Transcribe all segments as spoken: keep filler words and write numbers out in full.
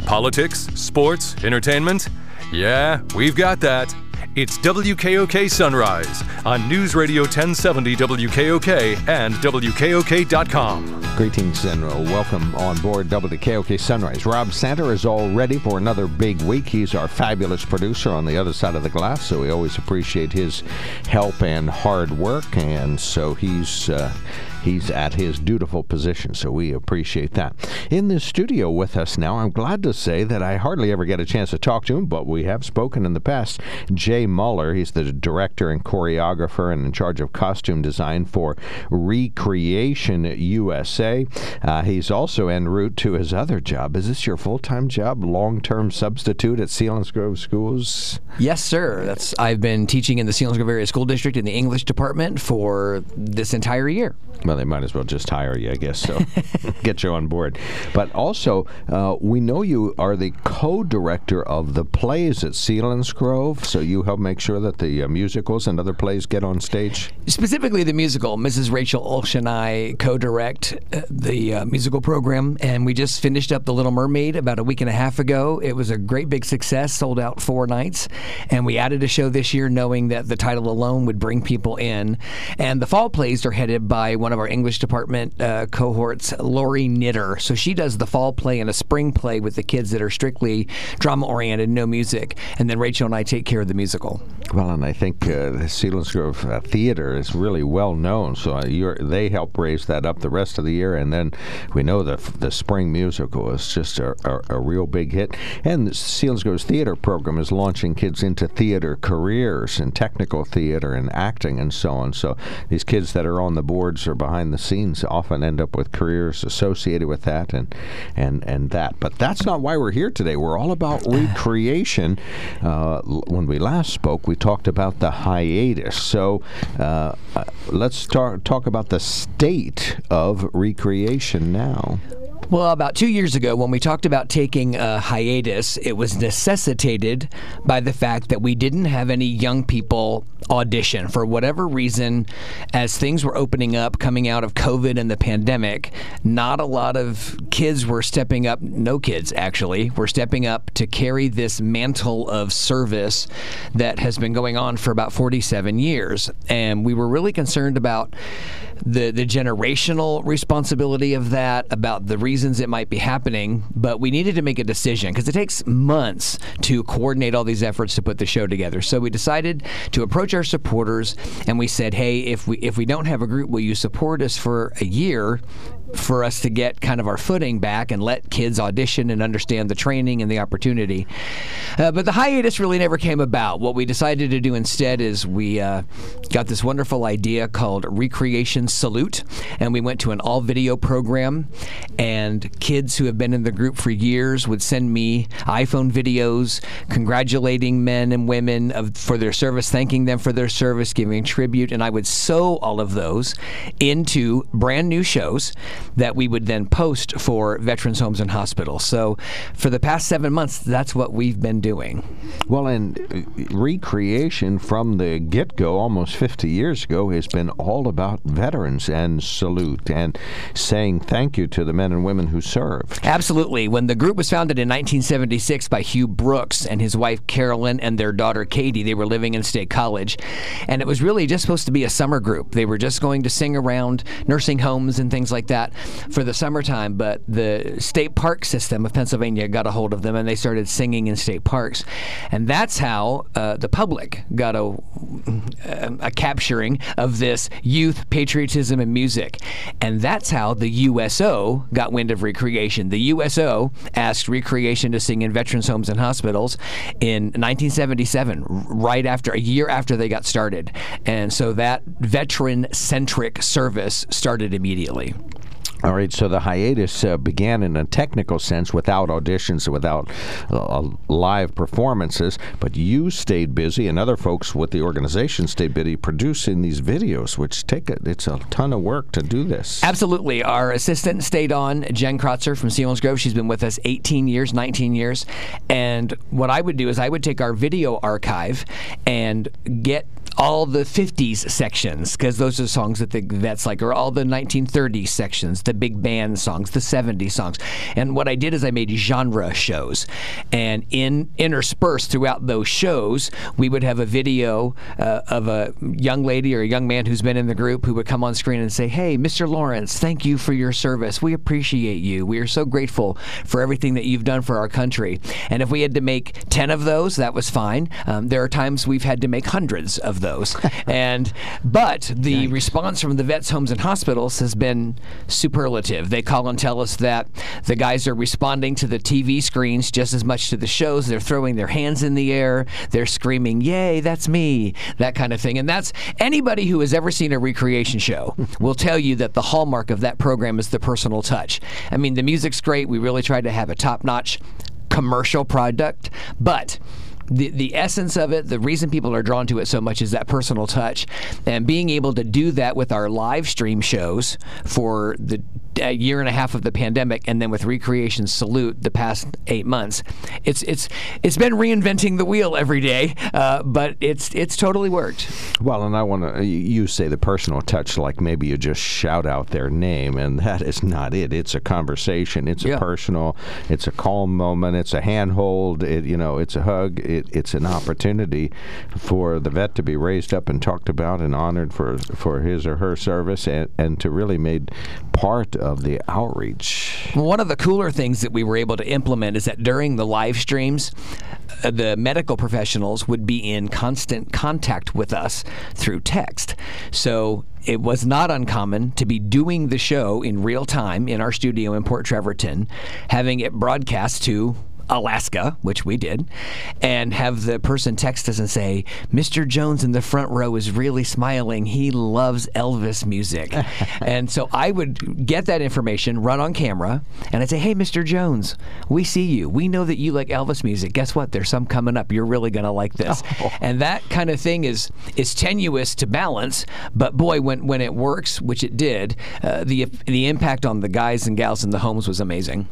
Politics, sports, entertainment? Yeah, we've got that. It's W K O K Sunrise on News Radio ten seventy W K O K and W K O K dot com. Greetings and welcome on board W K O K Sunrise. Rob Santer is all ready for another big week. He's our fabulous producer on the other side of the glass, so we always appreciate his help and hard work. And so he's uh, he's at his dutiful position, so we appreciate that. In the studio with us now, I'm glad to say that I hardly ever get a chance to talk to him, but we have spoken in the past. Jay Muller, he's the director and choreographer and in charge of costume design for Recreation U S A. Uh, he's also en route to his other job. Is this your full-time job, long-term substitute at Selinsgrove Schools? Yes, sir. That's I've been teaching in the Selinsgrove Area School District in the English department for this entire year. Well, they might as well just hire you, I guess, so get you on board. But also, uh, we know you are the co-director of the plays at Selinsgrove, so you help make sure that the uh, musicals and other plays get on stage? Specifically the musical. Missus Rachel Ulsh and I co-direct uh, the uh, musical program, and we just finished up The Little Mermaid about a week and a half ago. It was a great big success, sold out four nights, and we added a show this year knowing that the title alone would bring people in. And the fall plays are headed by one of our English department uh, cohorts, Lori Knitter. So she does the fall play and a spring play with the kids that are strictly drama-oriented, no music, and then Rachel and I take care of the musical. Well, and I think uh, the Selinsgrove uh, Theater is really well known, so uh, you're, they help raise that up the rest of the year, and then we know the the spring musical is just a, a, a real big hit. And the Selinsgrove's theater program is launching kids into theater careers and technical theater and acting and so on. So these kids that are on the boards or behind the scenes often end up with careers associated with that and and, and that. But that's not why we're here today. We're all about recreation. Uh, when we last spoke, we talked about the hiatus. So uh, uh, let's start talk about the state of recreation now. Well, about two years ago, when we talked about taking a hiatus, it was necessitated by the fact that we didn't have any young people audition. For whatever reason, as things were opening up, coming out of COVID and the pandemic, not a lot of kids were stepping up, no kids actually, were stepping up to carry this mantle of service that has been going on for about forty-seven years. And we were really concerned about the the generational responsibility of that, about the reasons it might be happening, but we needed to make a decision because it takes months to coordinate all these efforts to put the show together. So we decided to approach our supporters and we said, hey, if we if we don't have a group, will you support us for a year for us to get kind of our footing back and let kids audition and understand the training and the opportunity. Uh, but the hiatus really never came about. What we decided to do instead is we uh, got this wonderful idea called Recreation Salute, and we went to an all-video program, and kids who have been in the group for years would send me iPhone videos congratulating men and women of, for their service, thanking them for their service, giving tribute, and I would sew all of those into brand new shows that we would then post for veterans' homes and hospitals. So for the past seven months, that's what we've been doing. Well, and recreation from the get-go, almost fifty years ago, has been all about veterans and salute and saying thank you to the men and women who served. Absolutely. When the group was founded in nineteen seventy-six by Hugh Brooks and his wife Carolyn and their daughter Katie, they were living in State College, and it was really just supposed to be a summer group. They were just going to sing around nursing homes and things like that for the summertime, but the state park system of Pennsylvania got a hold of them and they started singing in state parks. And that's how uh, the public got a, a capturing of this youth patriotism and music. And that's how the U S O got wind of recreation. The U S O asked Recreation to sing in veterans' homes and hospitals in nineteen seventy-seven, right after, a year after they got started. And so that veteran-centric service started immediately. All right, so the hiatus uh, began in a technical sense without auditions, without uh, live performances, but you stayed busy and other folks with the organization stayed busy producing these videos, which take a, it's a ton of work to do this. Absolutely. Our assistant stayed on, Jen Krotzer from Selinsgrove. She's been with us eighteen years, nineteen years, and what I would do is I would take our video archive and get all the fifties sections, because those are songs that the vets like, or all the nineteen thirties sections, the big band songs, the seventies songs. And what I did is I made genre shows. And in interspersed throughout those shows, we would have a video uh, of a young lady or a young man who's been in the group who would come on screen and say, "Hey, Mister Lawrence, thank you for your service. We appreciate you. We are so grateful for everything that you've done for our country." And if we had to make ten of those, that was fine. Um, there are times we've had to make hundreds of those. and But the Yikes. response from the vets' homes and hospitals has been superlative. They call and tell us that the guys are responding to the T V screens just as much to the shows. They're throwing their hands in the air. They're screaming, "Yay, that's me," that kind of thing. And that's anybody who has ever seen a recreation show will tell you that the hallmark of that program is the personal touch. I mean, the music's great. We really tried to have a top-notch commercial product, but the the essence of it, the reason people are drawn to it so much is that personal touch. And being able to do that with our live stream shows for the a year and a half of the pandemic, and then with Recreation Salute the past eight months, it's it's it's been reinventing the wheel every day, uh, but it's it's totally worked. Well, and I want to, you say the personal touch like maybe you just shout out their name, and that is not it. It's a conversation. It's a yeah. personal. It's a calm moment. It's a handhold. It you know. It's a hug. It, it's an opportunity for the vet to be raised up and talked about and honored for for his or her service, and, and to really made part of the outreach. One of the cooler things that we were able to implement is that during the live streams, uh, the medical professionals would be in constant contact with us through text. So it was not uncommon to be doing the show in real time in our studio in Port Trevorton, having it broadcast to Alaska, which we did, and have the person text us and say, "Mister Jones in the front row is really smiling. He loves Elvis music." And so I would get that information, run on camera, and I'd say, "Hey, Mister Jones, we see you. We know that you like Elvis music. Guess what? There's some coming up. You're really going to like this." Oh. And that kind of thing is is tenuous to balance, but boy, when when it works, which it did, uh, the the impact on the guys and gals in the homes was amazing.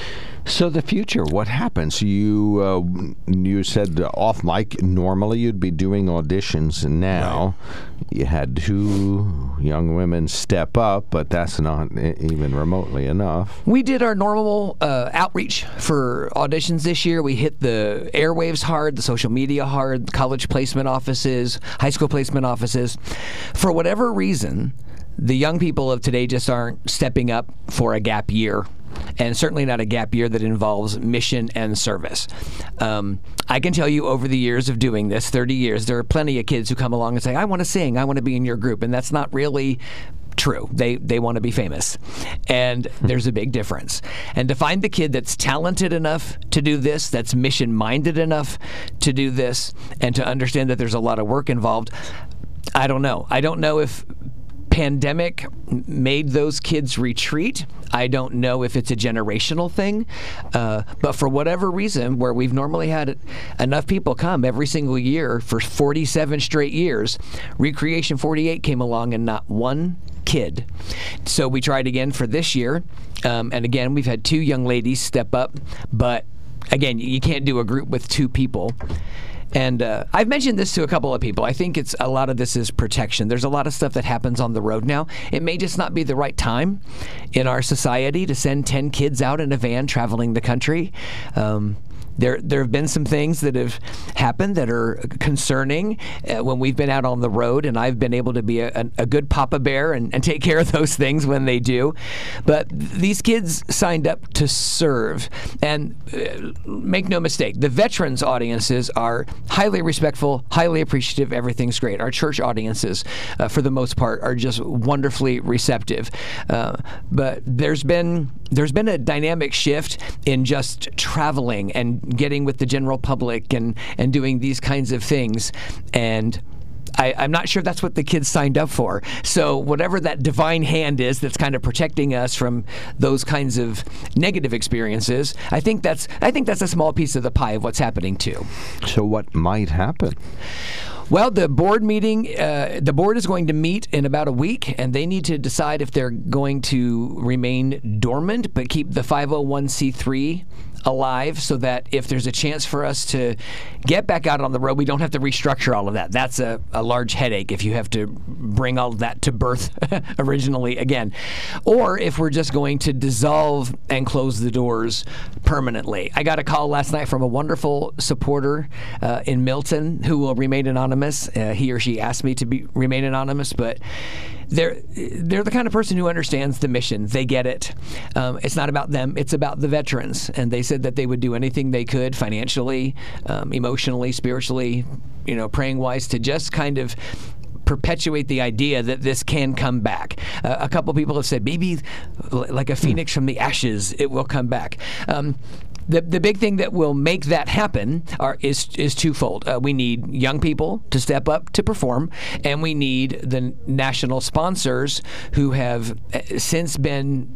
So the future, what happens? You uh, you said uh, off mic, normally you'd be doing auditions, and now right. you had two young women step up, but that's not even remotely enough. We did our normal uh, outreach for auditions this year. We hit the airwaves hard, the social media hard, college placement offices, high school placement offices. For whatever reason, the young people of today just aren't stepping up for a gap year. And certainly not a gap year that involves mission and service. Um, I can tell you over the years of doing this, thirty years, there are plenty of kids who come along and say, "I want to sing, I want to be in your group." And that's not really true. They they want to be famous. And there's a big difference. And to find the kid that's talented enough to do this, that's mission-minded enough to do this, and to understand that there's a lot of work involved, I don't know. I don't know if pandemic made those kids retreat. I don't know if it's a generational thing, uh, but for whatever reason, where we've normally had enough people come every single year for forty-seven straight years, Recreation forty-eight came along and not one kid. So we tried again for this year, um, and again, we've had two young ladies step up, but again, you can't do a group with two people. And uh, I've mentioned this to a couple of people. I think it's a lot of this is protection. There's a lot of stuff that happens on the road now. It may just not be the right time in our society to send ten kids out in a van traveling the country. Um, There there have been some things that have happened that are concerning uh, when we've been out on the road, and I've been able to be a, a good papa bear and, and take care of those things when they do. But these kids signed up to serve. And uh, make no mistake, the veterans audiences are highly respectful, highly appreciative. Everything's great. Our church audiences, uh, for the most part, are just wonderfully receptive. Uh, but there's been there's been a dynamic shift in just traveling and getting with the general public and, and doing these kinds of things. And I, I'm not sure that's what the kids signed up for. So whatever that divine hand is that's kind of protecting us from those kinds of negative experiences, I think that's I think that's a small piece of the pie of what's happening too. So what might happen? Well, the board meeting, uh, the board is going to meet in about a week, and they need to decide if they're going to remain dormant but keep the five oh one c three alive so that if there's a chance for us to get back out on the road, we don't have to restructure all of that. That's a, a large headache if you have to bring all of that to birth originally again. Or if we're just going to dissolve and close the doors permanently. I got a call last night from a wonderful supporter uh, in Milton who will remain anonymous. Uh, he or she asked me to be remain anonymous, but They're they're the kind of person who understands the mission. They get it. Um, it's not about them. It's about the veterans. And they said that they would do anything they could financially, um, emotionally, spiritually, you know, praying-wise to just kind of perpetuate the idea that this can come back. Uh, a couple people have said maybe like a phoenix from the ashes, it will come back. Um, The the big thing that will make that happen are, is is twofold. Uh, we need young people to step up to perform, and we need the national sponsors who have since been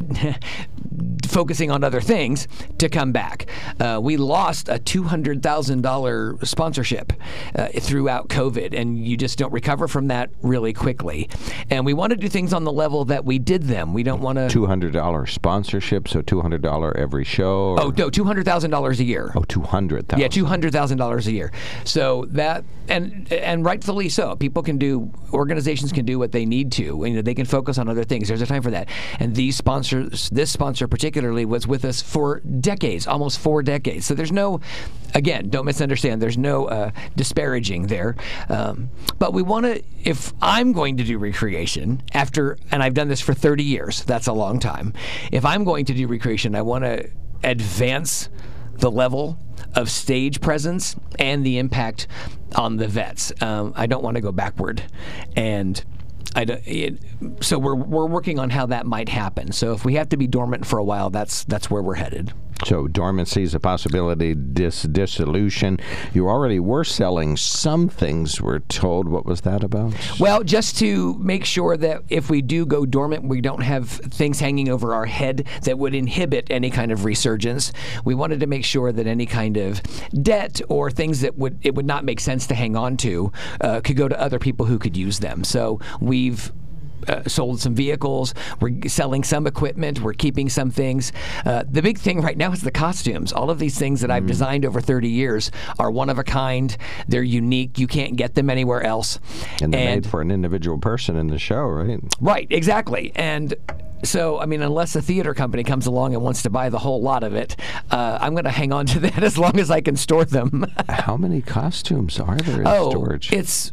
focusing on other things to come back. Uh, we lost a two hundred thousand dollars sponsorship uh, throughout COVID, and you just don't recover from that really quickly. And we want to do things on the level that we did them. We don't want to... two hundred dollars sponsorship, so two hundred dollars every show? Or? Oh, no, two hundred thousand dollars a year. Oh, two hundred thousand dollars. Yeah, two hundred thousand dollars a year. So that, and and rightfully so. People can do, organizations can do what they need to. You know, they can focus on other things. There's a time for that. And these sponsors This sponsor particularly was with us for decades, almost four decades. So there's no, again, don't misunderstand, there's no uh, disparaging there. Um, but we want to, if I'm going to do recreation after, and I've done this for thirty years, that's a long time. If I'm going to do recreation, I want to advance the level of stage presence and the impact on the vets. Um, I don't want to go backward. And I don't, it, so we're we're working on how that might happen. So if we have to be dormant for a while, that's that's where we're headed. So dormancy is a possibility, dis- dissolution. You already were selling some things, we're told. What was that about? Well, just to make sure that if we do go dormant, we don't have things hanging over our head that would inhibit any kind of resurgence. We wanted to make sure that any kind of debt or things that would it would not make sense to hang on to uh, could go to other people who could use them. So we've Uh, sold some vehicles. We're selling some equipment. We're keeping some things. Uh, the big thing right now is the costumes. All of these things that I've mm-hmm. designed over thirty years are one of a kind. They're unique. You can't get them anywhere else. And they're and, made for an individual person in the show, right? Right, exactly. And so, I mean, unless a theater company comes along and wants to buy the whole lot of it, uh, I'm going to hang on to that as long as I can store them. How many costumes are there in oh, storage? It's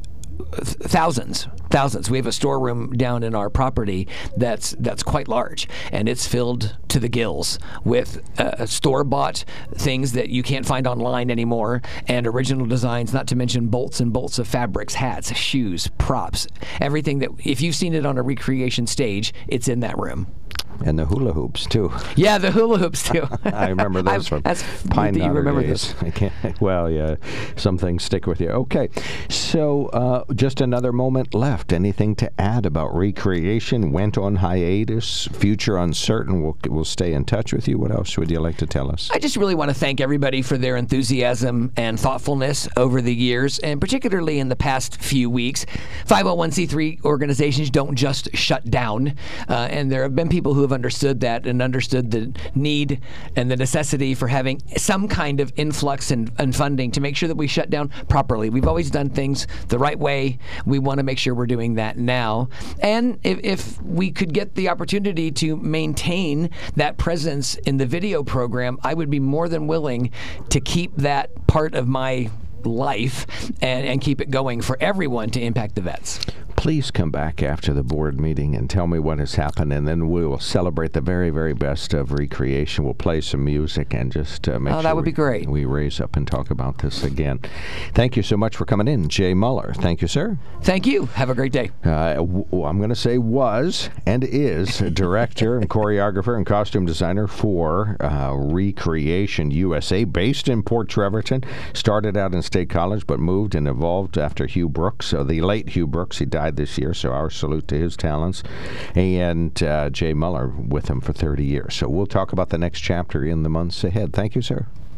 thousands, thousands. We have a storeroom down in our property that's that's quite large, and it's filled to the gills with uh, store-bought things that you can't find online anymore, and original designs, not to mention bolts and bolts of fabrics, hats, shoes, props, everything that, if you've seen it on a recreation stage, it's in that room. And the hula hoops, too. Yeah, the hula hoops, too. I remember those from that's Pine you remember days. This. I can't, well, yeah, some things stick with you. Okay, so uh, just another moment left. Anything to add about recreation? Went on hiatus, future uncertain. We'll, we'll stay in touch with you. What else would you like to tell us? I just really want to thank everybody for their enthusiasm and thoughtfulness over the years, and particularly in the past few weeks. five oh one c three organizations don't just shut down, uh, and there have been people who have understood that and understood the need and the necessity for having some kind of influx and, and funding to make sure that we shut down properly. We've always done things the right way. We want to make sure we're doing that now. And if, if we could get the opportunity to maintain that presence in the video program, I would be more than willing to keep that part of my life and, and keep it going for everyone to impact the vets. Please come back after the board meeting and tell me what has happened, and then we will celebrate the very, very best of recreation. We'll play some music and just uh, make oh, sure that would we, be great. we raise up and talk about this again. Thank you so much for coming in, Jay Muller. Thank you, sir. Thank you. Have a great day. Uh, w- I'm going to say was and is director and choreographer and costume designer for uh, Recreation U S A, based in Port Trevorton. Started out in State College, but moved and evolved after Hugh Brooks, uh, the late Hugh Brooks. He died this year, so our salute to his talents. And uh, Jay Muller with him for thirty years. So we'll talk about the next chapter in the months ahead. Thank you, sir.